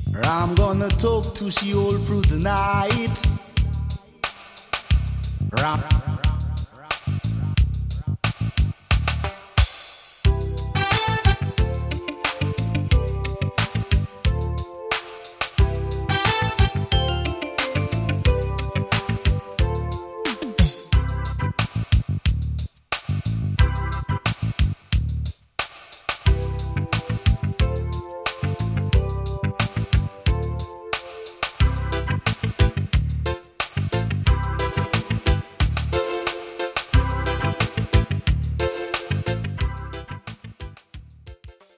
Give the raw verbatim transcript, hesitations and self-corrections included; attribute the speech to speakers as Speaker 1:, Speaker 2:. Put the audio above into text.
Speaker 1: I'm gonna talk to she all through the night. Ram,